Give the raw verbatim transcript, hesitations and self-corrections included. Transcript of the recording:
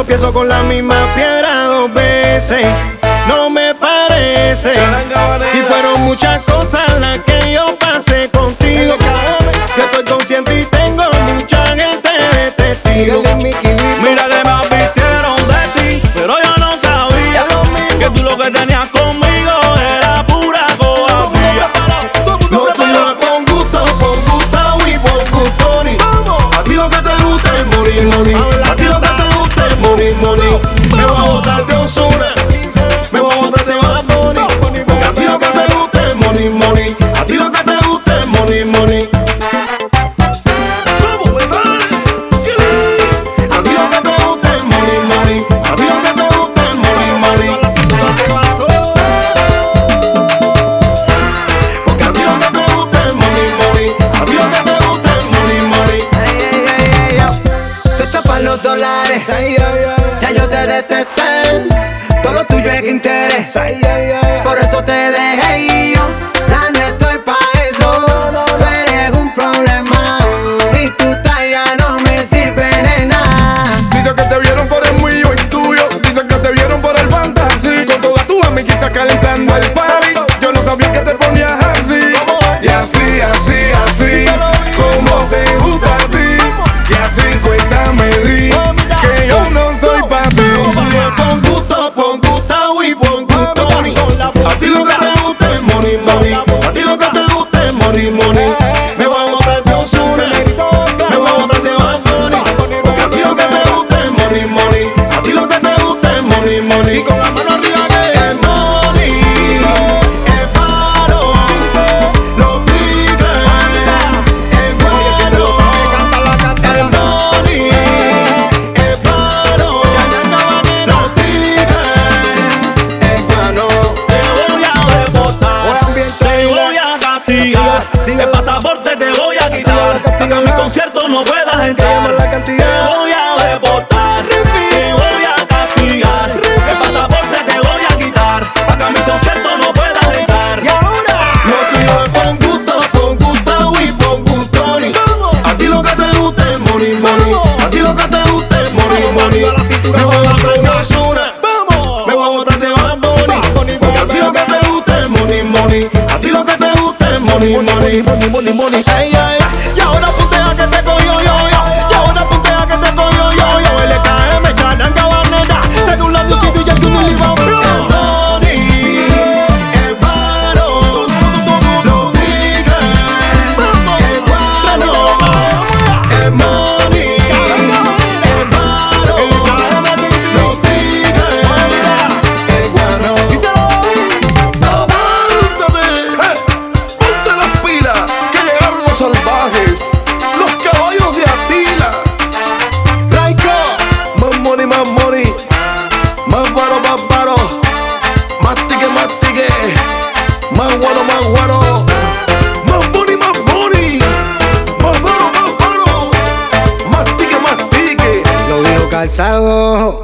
tropiezo con la misma piedra dos veces. No me parece. Y fueron muchas cosas las que yo pasé contigo. Yo estoy consciente y tengo mucha gente de testigo. Mira que me advirtieron de ti, pero yo no sabía que tú lo que tenías conmigo era pura cobardía. Lo tuyo es con gusto, con gusto y por gusto ni. A ti lo que te gusta es morir, morir. A ti lo que te gusta es morir, morir. Me voy a botar de Ozuna, me voy a botar de Bad Bunny. Porque a ti lo que te gusta es morir, morir. A ti lo que te gusta es morir, morir. Ya yo te detesté, todo lo tuyo es interés. Por eso te dejé y yo ya no estoy pa' eso. Tú eres un problema y tu talla no me sirve de nada. Dicen que te vieron por el mío y tuyo. Dicen que te vieron por el fantasy. Con todas tus amiguitas calentando el party. Yo no sabía que te ponías así. Y así, así, así, como te gusta a ti. Y así cuéntame di que yo no soy pa' ti. Con gusto, con gusto y por gusto ni. A ti lo que te gusta es morir, morir. A ti lo que te gusta es morir, morir. Me voy a botar de Ozuna, me voy a botar de Bad Bunny. Porque a ti lo que te gusta es morir, morir. A ti lo que te gusta es morir, morir. Y con la mano arriba que es morir. Es paro, los tigres. Es paro, es morir. Es paro, los tigres. Es paro. Te voy a deportar, te voy a castigar, el pasaporte te voy a quitar, para que a mi concierto no puedas entrar. Te voy a deportar, te voy a castigar, el pasaporte te voy a quitar, para que a mi concierto no puedas entrar. Lo tuyo es con gusto, con gusto y por gusto ni. A ti lo que te gusta es morir, morir. A ti lo que te gusta es morir, morir. Me voy a botar de Ozuna, me voy a botar de Bad Bunny. Porque a ti lo que te gusta es morir, morir. A ti lo que te gusta es morir, morir. Money, money, ey, ey. Y ahora puntea que te cogió yo, yo. Y ahora puntea que te cogió yo, yo. L K M, Charanga, Banera. Según la music y el Junior Iván, bro. Es paro, los tigres. Es guano, es money. Es paro, los tigres. Es guano. ¡Apúntate! ¡Ponte las pilas! Que llegaron los salvajes, los caballos de Atila. Más money, más money, más bueno, más varo, más tique, más tique, más bueno, más bueno, más money, más money, más bueno, más bueno, más tique, más tique. Lo dijo calzado.